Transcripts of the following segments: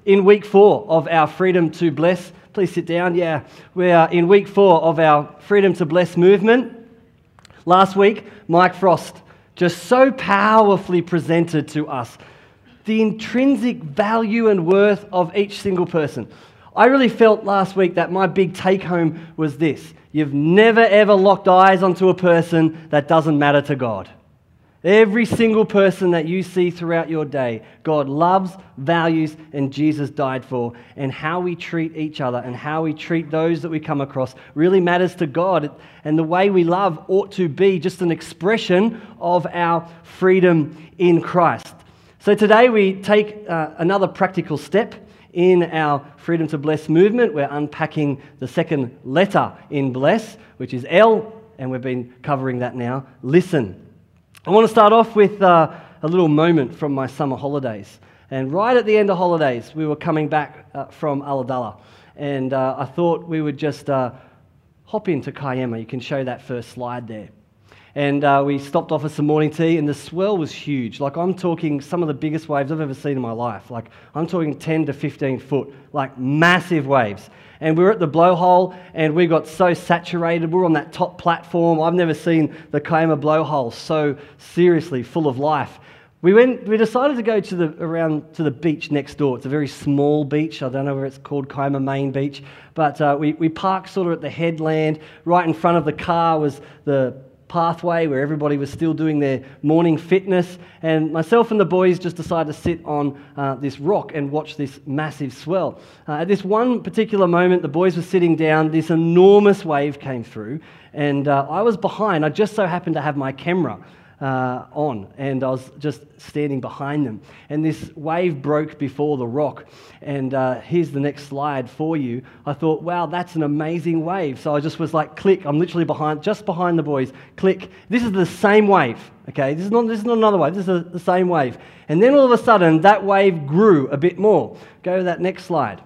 in week 4 of our Freedom to Bless. Please sit down. Yeah, we are in week 4 of our Freedom to Bless movement. Last week, Mike Frost just so powerfully presented to us the intrinsic value and worth of each single person. I really felt last week that my big take-home was this: you've never ever locked eyes onto a person that doesn't matter to God. Every single person that you see throughout your day, God loves, values, and Jesus died for. And how we treat each other and how we treat those that we come across really matters to God. And the way we love ought to be just an expression of our freedom in Christ. So today we take another practical step in our Freedom to Bless movement. We're unpacking the second letter in Bless, which is L, and we've been covering that now. Listen. I want to start off with a little moment from my summer holidays. And right at the end of holidays, we were coming back from Ulladulla. And I thought we would just hop into Kiama. You can show that first slide there. And we stopped off for some morning tea, and the swell was huge. Like, I'm talking some of the biggest waves I've ever seen in my life. Like, I'm talking 10 to 15 foot, like massive waves. And we were at the blowhole, and we got so saturated. We were on that top platform. I've never seen the Kiama blowhole so seriously full of life. We decided to go around to the beach next door. It's a very small beach. I don't know whether it's called Kiama Main Beach, but we parked sort of at the headland. Right in front of the car was the pathway where everybody was still doing their morning fitness, and myself and the boys just decided to sit on this rock and watch this massive swell. At this one particular moment, the boys were sitting down, this enormous wave came through, and I was behind. I just so happened to have my camera on, and I was just standing behind them, and this wave broke before the rock. And here's the next slide for you. I thought, wow, that's an amazing wave. So I just was like, click. I'm literally just behind the boys. Click. This is the same wave. Okay, this is not another wave. This is the same wave. And then all of a sudden, that wave grew a bit more. Go to that next slide.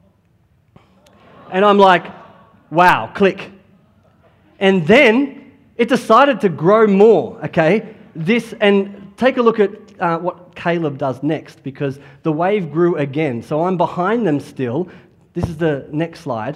And I'm like, wow, click. And then it decided to grow more, okay? And take a look at what Caleb does next, because the wave grew again. So I'm behind them still. This is the next slide.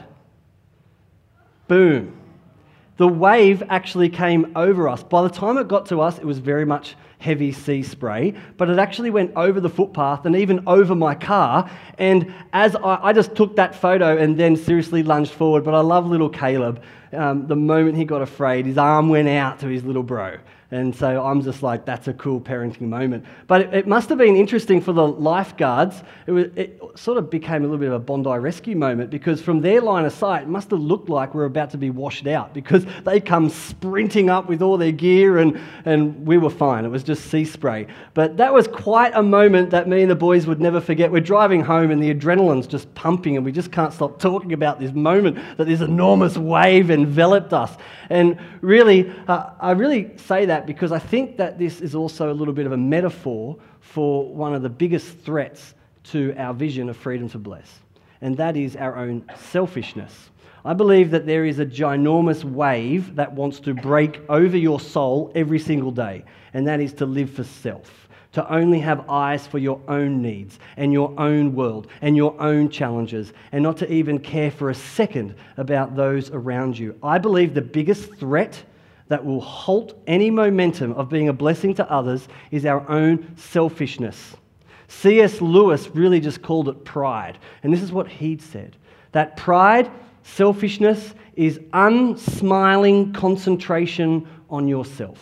Boom. The wave actually came over us. By the time it got to us, it was very much heavy sea spray, but it actually went over the footpath and even over my car. And as I just took that photo and then seriously lunged forward, but I love little Caleb. The moment he got afraid, his arm went out to his little bro. And so I'm just like, that's a cool parenting moment. But it must have been interesting for the lifeguards. It sort of became a little bit of a Bondi rescue moment, because from their line of sight, it must have looked like we're about to be washed out, because they come sprinting up with all their gear, and we were fine. It was just sea spray. But that was quite a moment that me and the boys would never forget. We're driving home and the adrenaline's just pumping, and we just can't stop talking about this moment that this enormous wave enveloped us. And really, I really say that because I think that this is also a little bit of a metaphor for one of the biggest threats to our vision of freedom to bless, and that is our own selfishness. I believe that there is a ginormous wave that wants to break over your soul every single day, and that is to live for self, to only have eyes for your own needs and your own world and your own challenges, and not to even care for a second about those around you. I believe the biggest threat that will halt any momentum of being a blessing to others is our own selfishness. C.S. Lewis really just called it pride. And this is what he'd said: that pride, selfishness, is unsmiling concentration on yourself.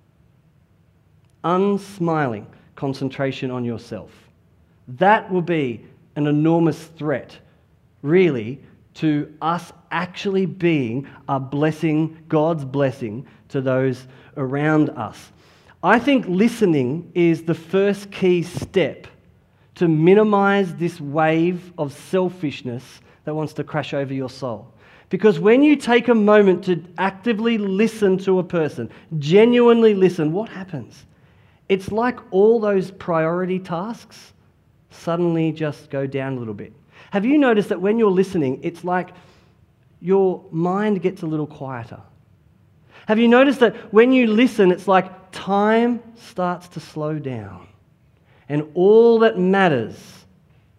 Unsmiling concentration on yourself. That will be an enormous threat, really, to us actually being a blessing, God's blessing to those around us. I think listening is the first key step to minimize this wave of selfishness that wants to crash over your soul. Because when you take a moment to actively listen to a person, genuinely listen, what happens? It's like all those priority tasks suddenly just go down a little bit. Have you noticed that when you're listening, it's like your mind gets a little quieter? Have you noticed that when you listen, it's like time starts to slow down, and all that matters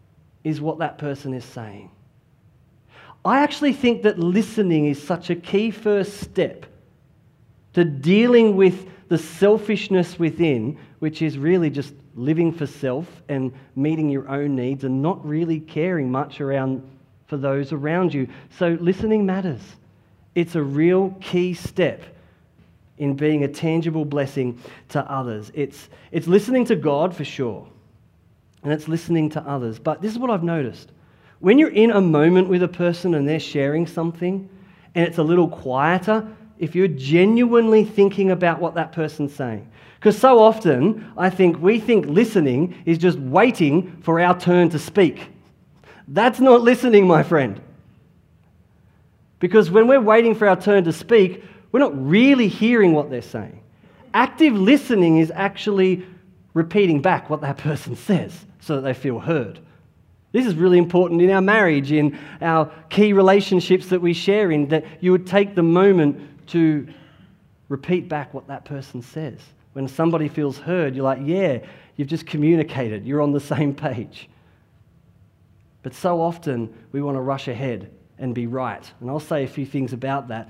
is what that person is saying. I actually think that listening is such a key first step to dealing with the selfishness within, which is really just living for self and meeting your own needs and not really caring much around for those around you. So listening matters. It's a real key step in being a tangible blessing to others. It's listening to God for sure, and it's listening to others. But this is what I've noticed. When you're in a moment with a person and they're sharing something and it's a little quieter, if you're genuinely thinking about what that person's saying. Because so often, I think we think listening is just waiting for our turn to speak. That's not listening, my friend. Because when we're waiting for our turn to speak, we're not really hearing what they're saying. Active listening is actually repeating back what that person says so that they feel heard. This is really important in our marriage, in our key relationships that we share in, that you would take the moment to repeat back what that person says. When somebody feels heard, you're like, yeah, you've just communicated. You're on the same page. But so often, we want to rush ahead and be right. And I'll say a few things about that.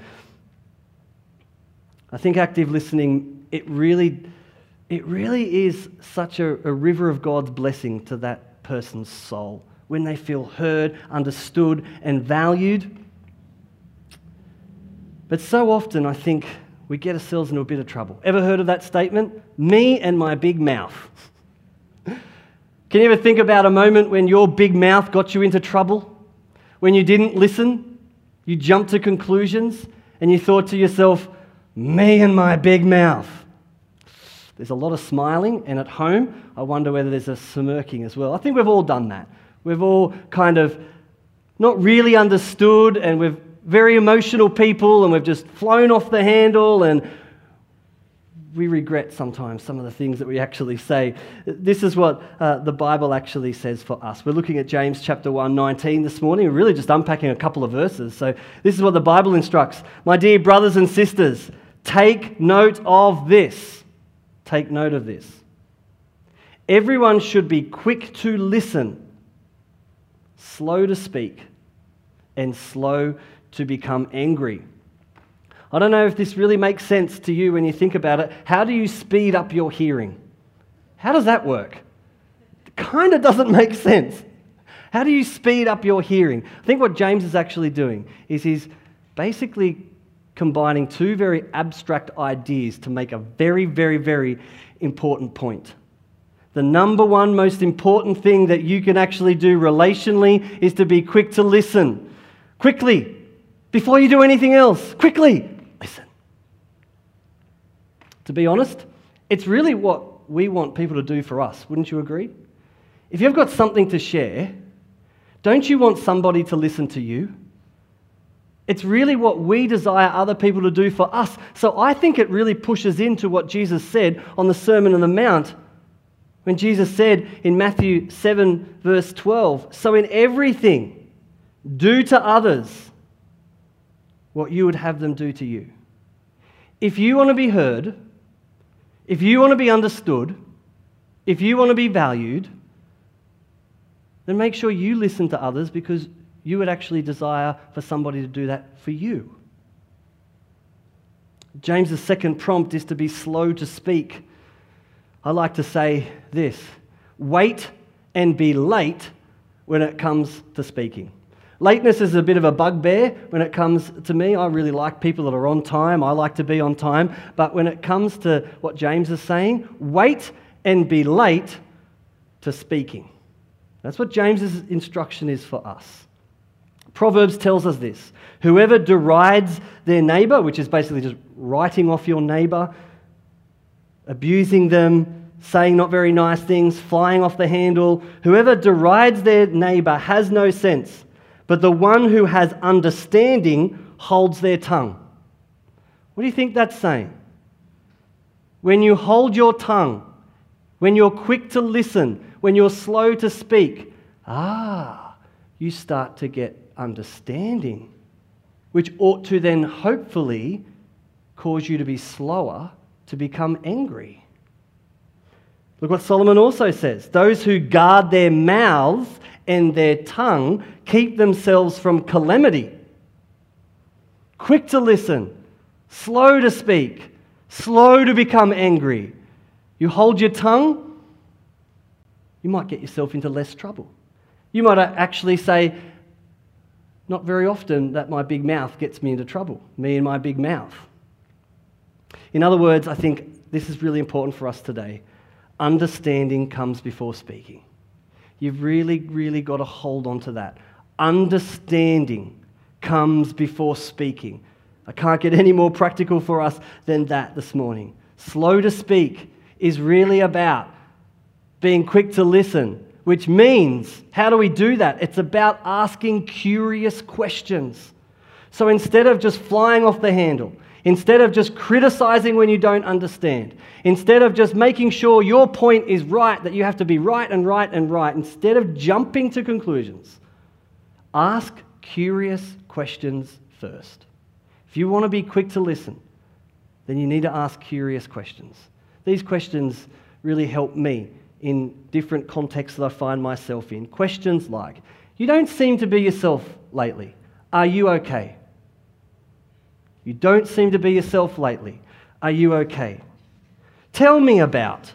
I think active listening, it really is such a river of God's blessing to that person's soul when they feel heard, understood, and valued. But so often, I think we get ourselves into a bit of trouble. Ever heard of that statement? Me and my big mouth. Can you ever think about a moment when your big mouth got you into trouble? When you didn't listen, you jumped to conclusions, and you thought to yourself, me and my big mouth. There's a lot of smiling, and at home, I wonder whether there's a smirking as well. I think we've all done that. We've all kind of not really understood, and we're very emotional people, and we've just flown off the handle, and we regret sometimes some of the things that we actually say. This is what the Bible actually says for us. We're looking at James chapter 1, 19 this morning. We're really just unpacking a couple of verses. So this is what the Bible instructs. My dear brothers and sisters, take note of this. Take note of this. Everyone should be quick to listen, slow to speak, and slow to become angry. I don't know if this really makes sense to you when you think about it. How do you speed up your hearing? How does that work? It kind of doesn't make sense. How do you speed up your hearing? I think what James is actually doing is he's basically combining two very abstract ideas to make a very, very, very important point. The number one most important thing that you can actually do relationally is to be quick to listen. Quickly, before you do anything else, quickly listen. To be honest, it's really what we want people to do for us, wouldn't you agree? If you've got something to share, don't you want somebody to listen to you? It's really what we desire other people to do for us. So I think it really pushes into what Jesus said on the Sermon on the Mount, when Jesus said in Matthew 7, verse 12, so in everything, do to others what you would have them do to you. If you want to be heard, if you want to be understood, if you want to be valued, then make sure you listen to others, because you would actually desire for somebody to do that for you. James's second prompt is to be slow to speak. I like to say this: wait and be late when it comes to speaking. Lateness is a bit of a bugbear when it comes to me. I really like people that are on time. I like to be on time. But when it comes to what James is saying, wait and be late to speaking. That's what James's instruction is for us. Proverbs tells us this: whoever derides their neighbour, which is basically just writing off your neighbour, abusing them, saying not very nice things, flying off the handle, whoever derides their neighbour has no sense, but the one who has understanding holds their tongue. What do you think that's saying? When you hold your tongue, when you're quick to listen, when you're slow to speak, you start to get understanding, which ought to then hopefully cause you to be slower to become angry. Look what Solomon also says. Those who guard their mouths and their tongue keep themselves from calamity. Quick to listen, slow to speak, slow to become angry. You hold your tongue, you might get yourself into less trouble. You might actually say, not very often that my big mouth gets me into trouble, me and my big mouth. In other words, I think this is really important for us today. Understanding comes before speaking. You've really, really got to hold on to that. Understanding comes before speaking. I can't get any more practical for us than that this morning. Slow to speak is really about being quick to listen, which means, how do we do that? It's about asking curious questions. So instead of just flying off the handle, instead of just criticizing when you don't understand, instead of just making sure your point is right, that you have to be right and right and right, instead of jumping to conclusions, ask curious questions first. If you want to be quick to listen, then you need to ask curious questions. These questions really help me in different contexts that I find myself in. Questions like, you don't seem to be yourself lately. Are you okay? You don't seem to be yourself lately. Are you okay? Tell me about.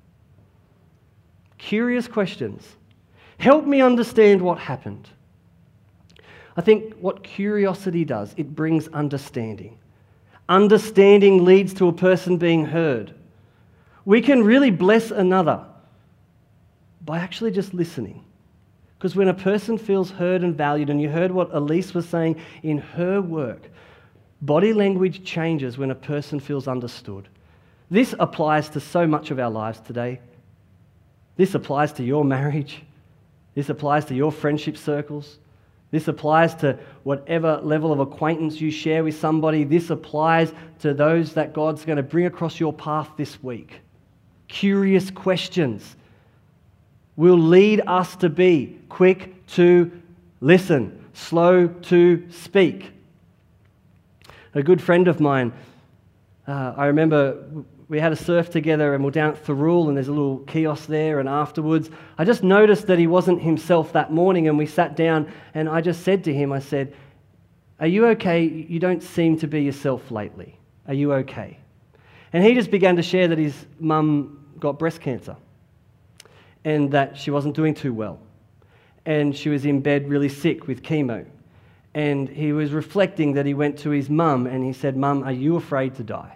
Curious questions. Help me understand what happened. I think what curiosity does, it brings understanding. Understanding leads to a person being heard. We can really bless another by actually just listening. Because when a person feels heard and valued, and you heard what Elise was saying in her work, body language changes when a person feels understood. This applies to so much of our lives today. This applies to your marriage. This applies to your friendship circles. This applies to whatever level of acquaintance you share with somebody. This applies to those that God's going to bring across your path this week. Curious questions will lead us to be quick to listen, slow to speak. A good friend of mine, I remember we had a surf together and we're down at Thirroul and there's a little kiosk there, and afterwards I just noticed that he wasn't himself that morning, and we sat down and I just said to him, I said, are you okay? You don't seem to be yourself lately. Are you okay? And he just began to share that his mum got breast cancer and that she wasn't doing too well. And she was in bed really sick with chemo. And he was reflecting that he went to his mum and he said, Mum, are you afraid to die?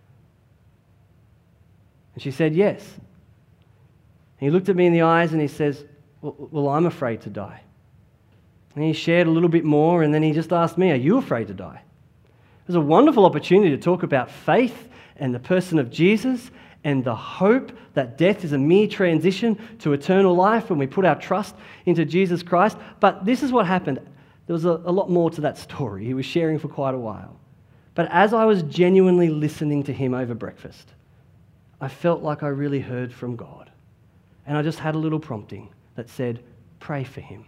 And she said, yes. And he looked at me in the eyes and he says, well, I'm afraid to die. And he shared a little bit more, and then he just asked me, are you afraid to die? It was a wonderful opportunity to talk about faith and the person of Jesus and the hope that death is a mere transition to eternal life when we put our trust into Jesus Christ. But this is what happened. There was a lot more to that story. He was sharing for quite a while. But as I was genuinely listening to him over breakfast, I felt like I really heard from God. And I just had a little prompting that said, pray for him.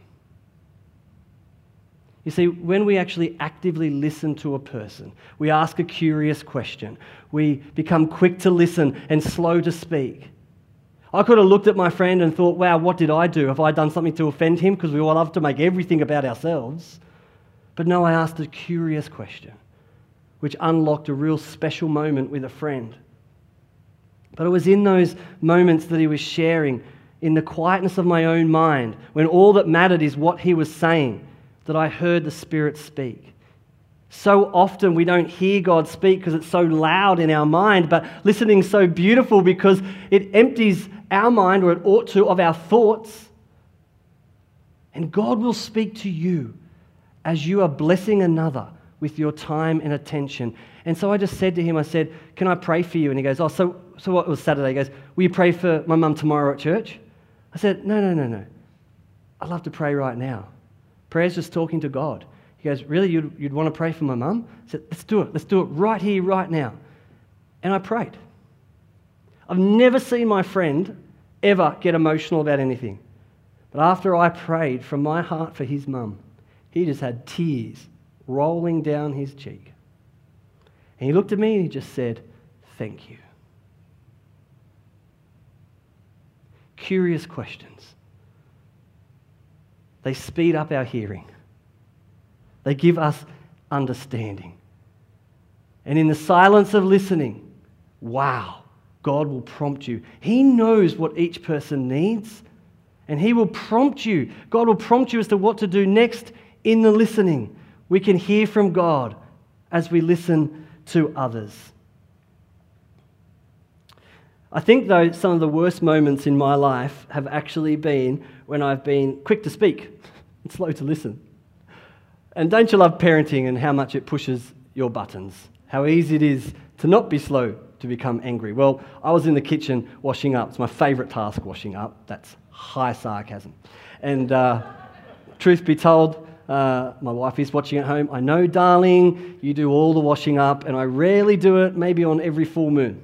You see, when we actually actively listen to a person, we ask a curious question, we become quick to listen and slow to speak. I could have looked at my friend and thought, wow, what did I do? Have I done something to offend him? Because we all love to make everything about ourselves. But no, I asked a curious question, which unlocked a real special moment with a friend. But it was in those moments that he was sharing, in the quietness of my own mind, when all that mattered is what he was saying, that I heard the Spirit speak. So often we don't hear God speak because it's so loud in our mind, but listening is so beautiful because it empties our mind, or it ought to, of our thoughts. And God will speak to you as you are blessing another with your time and attention. And so I just said to him, I said, can I pray for you? And he goes, so what was Saturday? He goes, will you pray for my mum tomorrow at church? I said, no. I'd love to pray right now. Prayer's just talking to God. He goes, really, you'd want to pray for my mum? I said, let's do it. Let's do it right here, right now. And I prayed. I've never seen my friend ever get emotional about anything. But after I prayed from my heart for his mum, he just had tears rolling down his cheek. And he looked at me and he just said, thank you. curious questions. They speed up our hearing. They give us understanding. And in the silence of listening, wow, God will prompt you. He knows what each person needs, and He will prompt you. God will prompt you as to what to do next in the listening. We can hear from God as we listen to others. I think, though, some of the worst moments in my life have actually been when I've been quick to speak and slow to listen. And don't you love parenting and how much it pushes your buttons? How easy it is to not be slow to become angry. Well, I was in the kitchen washing up. It's my favourite task, washing up. That's high sarcasm. And truth be told, my wife is watching at home. I know, darling, you do all the washing up, and I rarely do it, maybe on every full moon.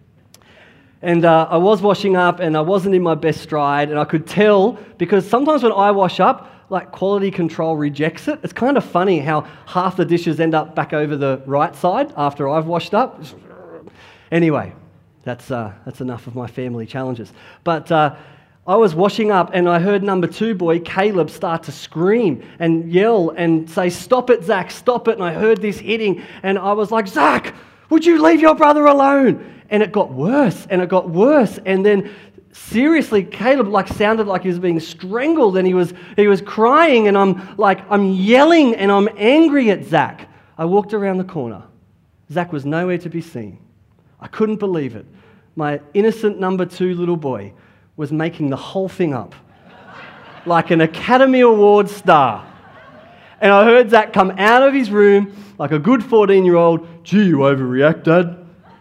And I was washing up, and I wasn't in my best stride, and I could tell, because sometimes when I wash up, like quality control rejects it. It's kind of funny how half the dishes end up back over the right side after I've washed up. Anyway, that's enough of my family challenges. But I was washing up and I heard number 2 boy, Caleb, start to scream and yell and say, "Stop it, Zach, stop it." And I heard this hitting and I was like, "Zach, would you leave your brother alone?" And it got worse and it got worse. And then seriously, Caleb sounded like he was being strangled and he was crying, and I'm yelling and I'm angry at Zach. I walked around the corner. Zach was nowhere to be seen. I couldn't believe it. My innocent number 2 little boy was making the whole thing up like an Academy Award star. And I heard Zach come out of his room like a good 14-year-old. "Gee, you overreact, Dad."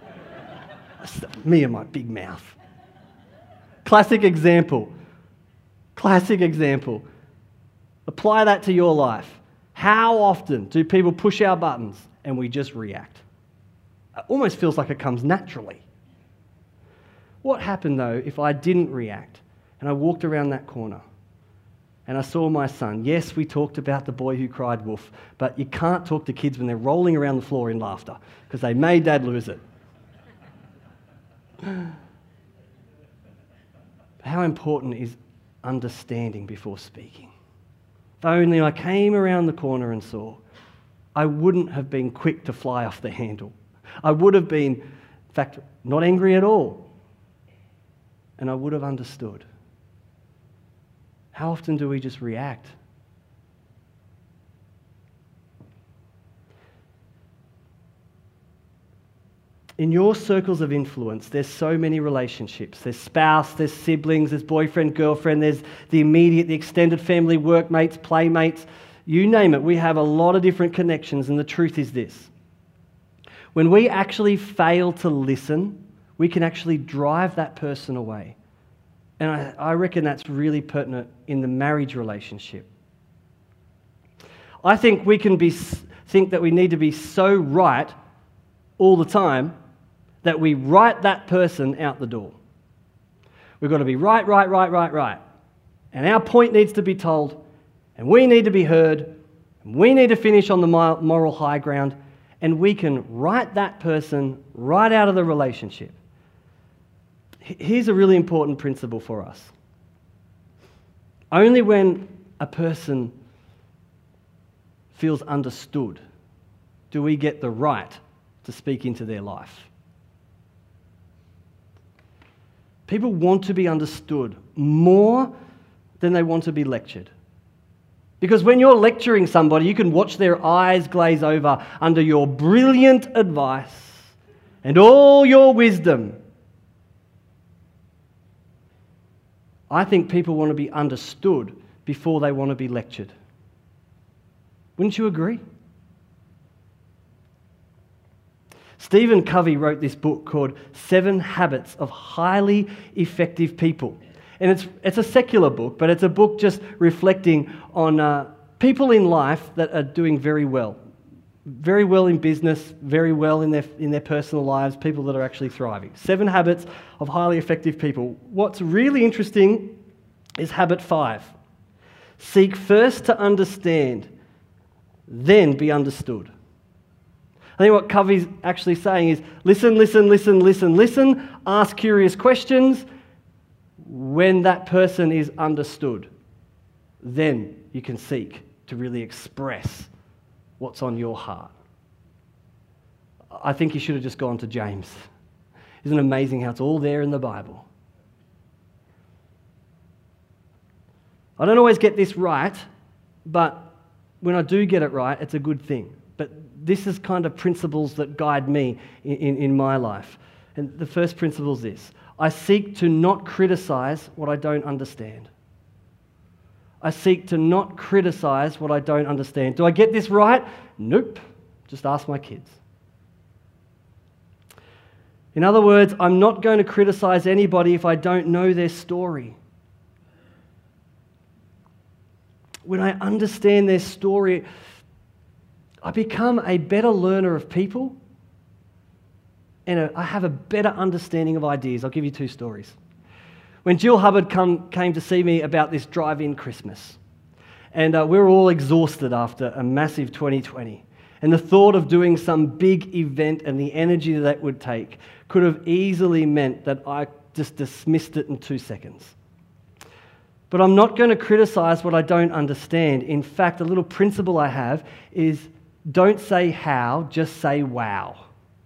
Me and my big mouth. Classic example. Classic example. Apply that to your life. How often do people push our buttons and we just react? It almost feels like it comes naturally. What happened, though, if I didn't react and I walked around that corner and I saw my son? Yes, we talked about the boy who cried wolf, but you can't talk to kids when they're rolling around the floor in laughter because they made Dad lose it. How important is understanding before speaking? If only I came around the corner and saw, I wouldn't have been quick to fly off the handle. I would have been, in fact, not angry at all. And I would have understood. How often do we just react? In your circles of influence, there's so many relationships. There's spouse, there's siblings, there's boyfriend, girlfriend, there's the immediate, the extended family, workmates, playmates, you name it. We have a lot of different connections, and the truth is this. When we actually fail to listen, we can actually drive that person away. And I reckon that's really pertinent in the marriage relationship. I think we can think that we need to be so right all the time that we write that person out the door. We've got to be right. And our point needs to be told, and we need to be heard, and we need to finish on the moral high ground, and we can write that person right out of the relationship. Here's a really important principle for us. Only when a person feels understood do we get the right to speak into their life. People want to be understood more than they want to be lectured. Because when you're lecturing somebody, you can watch their eyes glaze over under your brilliant advice and all your wisdom. I think people want to be understood before they want to be lectured. Wouldn't you agree? Stephen Covey wrote this book called 7 Habits of Highly Effective People. And it's a secular book, but it's a book just reflecting on people in life that are doing very well. Very well in business, very well in their personal lives, people that are actually thriving. 7 Habits of Highly Effective People. What's really interesting is habit 5. Seek first to understand, then be understood. I think what Covey's actually saying is listen, ask curious questions, when that person is understood, then you can seek to really express what's on your heart. I think you should have just gone to James. Isn't it amazing how it's all there in the Bible? I don't always get this right, but when I do get it right, it's a good thing. But this is kind of principles that guide me in my life. And the first principle is this: I seek to not criticize what I don't understand. I seek to not criticize what I don't understand. Do I get this right? Nope. Just ask my kids. In other words, I'm not going to criticize anybody if I don't know their story. When I understand their story, I become a better learner of people, and I have a better understanding of ideas. I'll give you 2 stories. When Jill Hubbard came to see me about this drive-in Christmas, and we were all exhausted after a massive 2020, and the thought of doing some big event and the energy that would take could have easily meant that I just dismissed it in 2 seconds. But I'm not going to criticize what I don't understand. In fact, a little principle I have is don't say how, just say wow.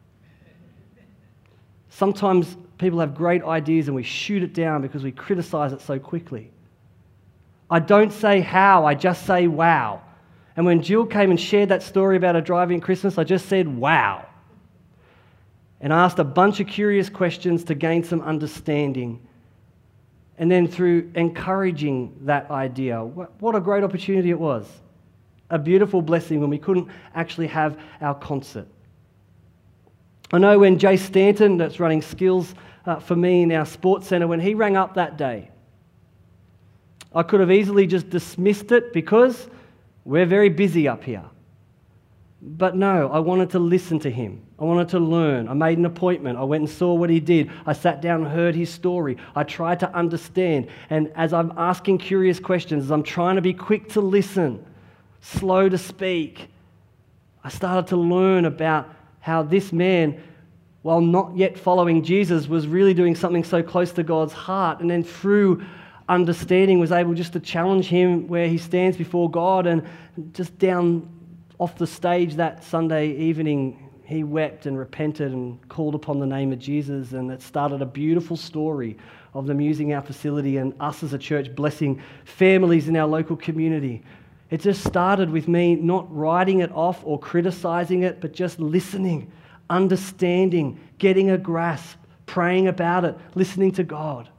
Sometimes people have great ideas and we shoot it down because we criticize it so quickly. I don't say how, I just say wow. And when Jill came and shared that story about a drive-in Christmas, I just said wow. And I asked a bunch of curious questions to gain some understanding. And then through encouraging that idea, what a great opportunity it was. A beautiful blessing when we couldn't actually have our concert. I know when Jay Stanton, that's running skills for me in our sports centre, when he rang up that day, I could have easily just dismissed it because we're very busy up here. But no, I wanted to listen to him. I wanted to learn. I made an appointment. I went and saw what he did. I sat down and heard his story. I tried to understand. And as I'm asking curious questions, as I'm trying to be quick to listen, slow to speak, I started to learn about how this man, while not yet following Jesus, was really doing something so close to God's heart. And then through understanding, was able just to challenge him where he stands before God. And just down off the stage that Sunday evening, he wept and repented and called upon the name of Jesus, and it started a beautiful story of them using our facility and us as a church blessing families in our local community. It just started with me not writing it off or criticizing it, but just listening, understanding, getting a grasp, praying about it, listening to God.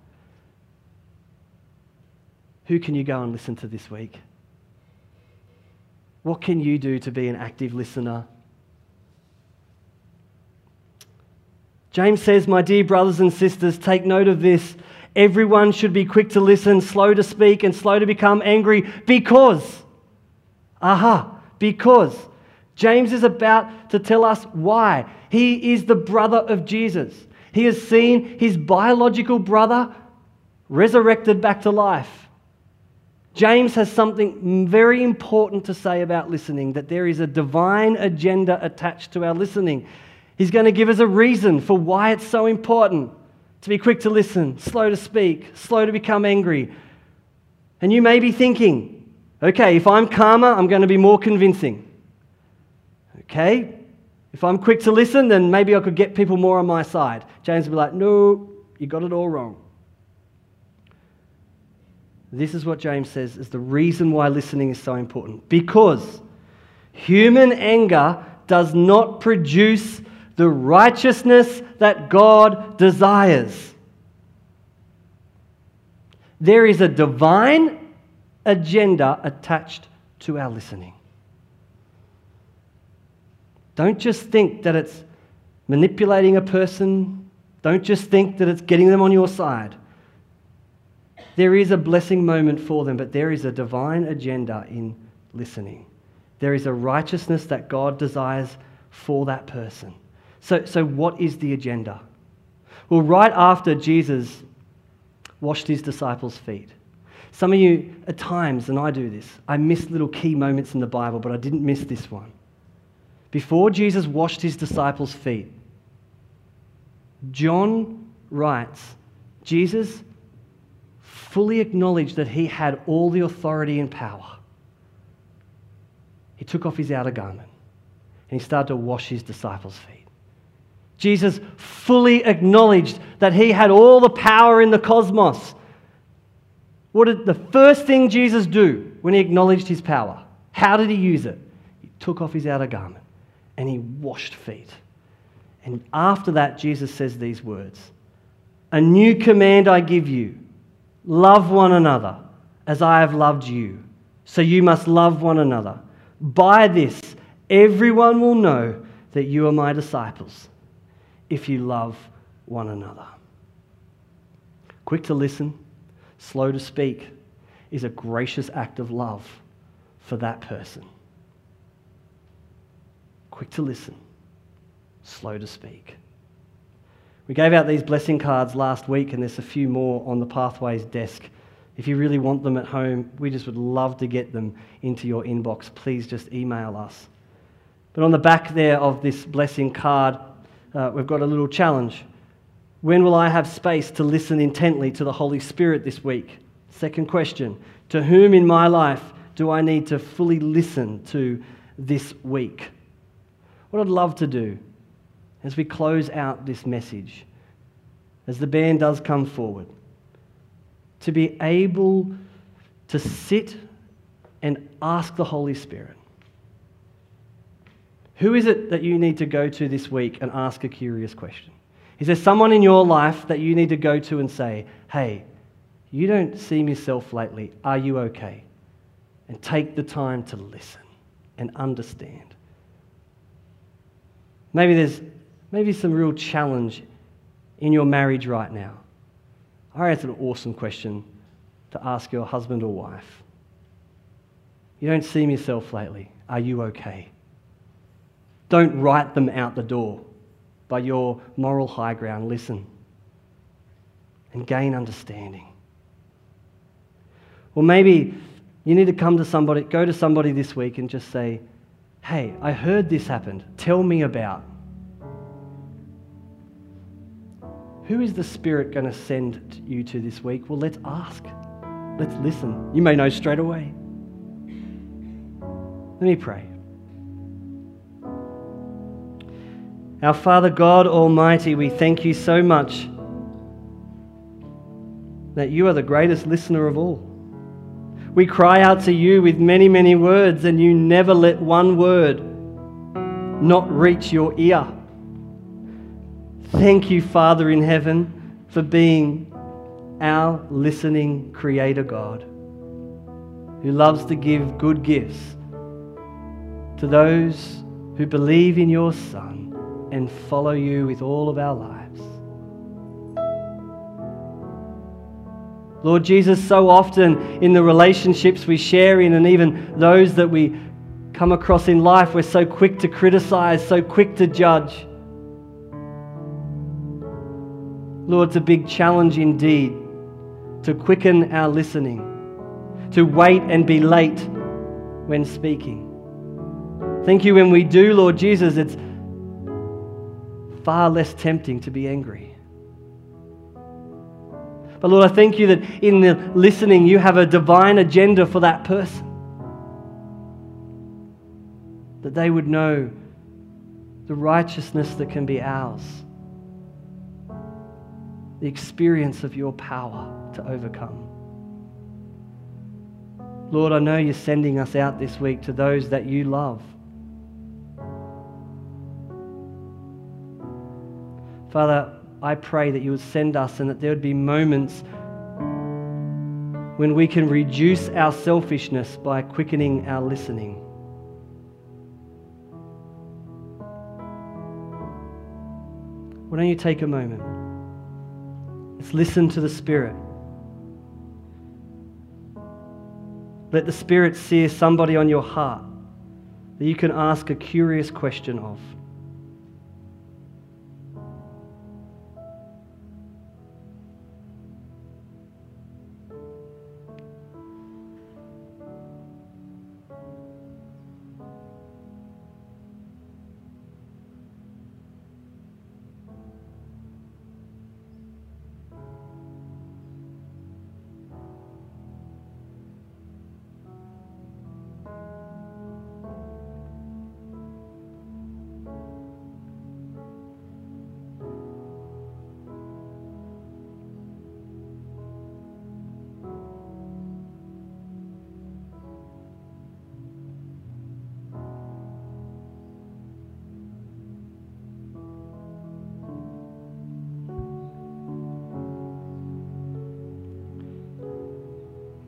Who can you go and listen to this week? What can you do to be an active listener? James says, my dear brothers and sisters, take note of this. Everyone should be quick to listen, slow to speak, and slow to become angry because James is about to tell us why. He is the brother of Jesus. He has seen his biological brother resurrected back to life. James has something very important to say about listening, that there is a divine agenda attached to our listening. He's going to give us a reason for why it's so important to be quick to listen, slow to speak, slow to become angry. And you may be thinking, okay, if I'm calmer, I'm going to be more convincing. Okay, if I'm quick to listen, then maybe I could get people more on my side. James will be like, no, you got it all wrong. This is what James says is the reason why listening is so important. Because human anger does not produce the righteousness that God desires. There is a divine agenda attached to our listening. Don't just think that it's manipulating a person. Don't just think that it's getting them on your side. There is a blessing moment for them, but there is a divine agenda in listening. There is a righteousness that God desires for that person. So what is the agenda? Well, right after Jesus washed his disciples' feet, some of you, at times, and I do this, I miss little key moments in the Bible, but I didn't miss this one. Before Jesus washed his disciples' feet, John writes, Jesus fully acknowledged that he had all the authority and power, he took off his outer garment and he started to wash his disciples' feet. Jesus fully acknowledged that he had all the power in the cosmos. What did the first thing Jesus do when he acknowledged his power? How did he use it? He took off his outer garment and he washed feet. And after that, Jesus says these words, "A new command I give you, love one another as I have loved you. So you must love one another. By this, everyone will know that you are my disciples, if you love one another." Quick to listen, slow to speak is a gracious act of love for that person. Quick to listen, slow to speak. We gave out these blessing cards last week, and there's a few more on the Pathways desk. If you really want them at home, we just would love to get them into your inbox. Please just email us. But on the back there of this blessing card, we've got a little challenge. When will I have space to listen intently to the Holy Spirit this week? Second question, to whom in my life do I need to fully listen to this week? What I'd love to do as we close out this message, as the band does come forward, to be able to sit and ask the Holy Spirit, who is it that you need to go to this week and ask a curious question? Is there someone in your life that you need to go to and say, "Hey, you don't seem yourself lately. Are you okay?" And take the time to listen and understand. Maybe there's some real challenge in your marriage right now. I reckon it's an awesome question to ask your husband or wife. You don't seem yourself lately. Are you okay? Don't write them out the door by your moral high ground. Listen and gain understanding. Or maybe you need to go to somebody this week and just say, "Hey, I heard this happened. Tell me about." Who is the Spirit going to send you to this week? Well, let's ask. Let's listen. You may know straight away. Let me pray. Our Father God Almighty, we thank you so much that you are the greatest listener of all. We cry out to you with many, many words, and you never let one word not reach your ear. Thank you, Father in heaven, for being our listening Creator God, who loves to give good gifts to those who believe in your Son and follow you with all of our lives. Lord Jesus, so often in the relationships we share in, and even those that we come across in life, we're so quick to criticize, so quick to judge. Lord, it's a big challenge indeed to quicken our listening, to wait and be late when speaking. Thank you when we do, Lord Jesus, it's far less tempting to be angry. But Lord, I thank you that in the listening you have a divine agenda for that person, that they would know the righteousness that can be ours, the experience of your power to overcome. Lord, I know you're sending us out this week to those that you love. Father, I pray that you would send us and that there would be moments when we can reduce our selfishness by quickening our listening. Why don't you take a moment? Let's listen to the Spirit. Let the Spirit sear somebody on your heart that you can ask a curious question of.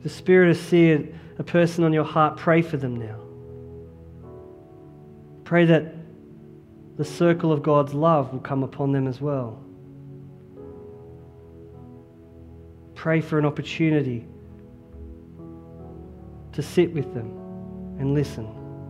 The Spirit has seared a person on your heart, pray for them now. Pray that the circle of God's love will come upon them as well. Pray for an opportunity to sit with them and listen.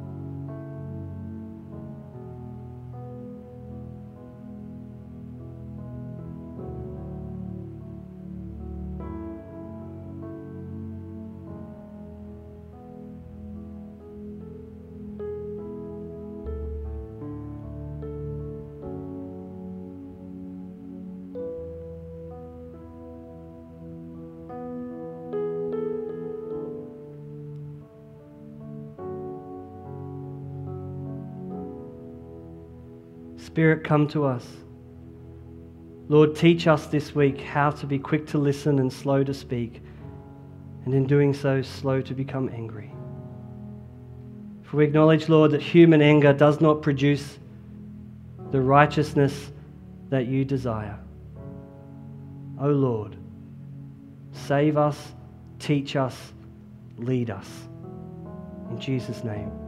Spirit, come to us. Lord, teach us this week how to be quick to listen and slow to speak, and in doing so, slow to become angry. For we acknowledge, Lord, that human anger does not produce the righteousness that you desire. O Lord, save us, teach us, lead us. In Jesus' name.